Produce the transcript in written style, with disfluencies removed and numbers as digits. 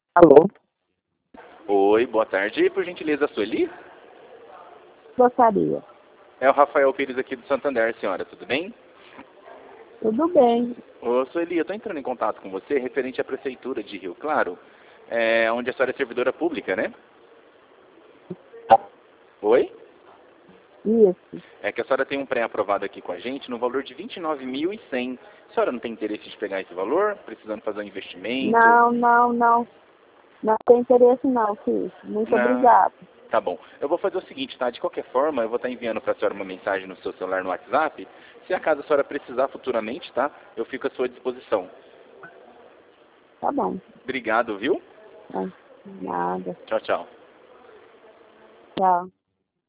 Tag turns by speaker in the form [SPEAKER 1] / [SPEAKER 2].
[SPEAKER 1] Alô?
[SPEAKER 2] Oi, boa tarde. Por gentileza, Sueli?
[SPEAKER 1] Gostaria.
[SPEAKER 2] É o Rafael Pires aqui do Santander, senhora. Tudo bem?
[SPEAKER 1] Tudo bem.
[SPEAKER 2] Ô, Sueli, eu estou entrando em contato com você referente à Prefeitura de Rio Claro, onde a senhora é servidora pública, né? Oi?
[SPEAKER 1] Isso.
[SPEAKER 2] É que a senhora tem um pré-aprovado aqui com a gente no valor de 29.100. A senhora não tem interesse de pegar esse valor? Precisando fazer um investimento?
[SPEAKER 1] Não, não, não. Não tem interesse não, filho. Muito
[SPEAKER 2] Não.
[SPEAKER 1] obrigado.
[SPEAKER 2] Tá bom. Eu vou fazer o seguinte, tá? De qualquer forma, eu vou estar enviando para a senhora uma mensagem no seu celular no WhatsApp. Se acaso a senhora precisar futuramente, tá? Eu fico à sua disposição.
[SPEAKER 1] Tá bom.
[SPEAKER 2] Obrigado, viu?
[SPEAKER 1] Tá. Nada.
[SPEAKER 2] Tchau, tchau.
[SPEAKER 1] Tchau.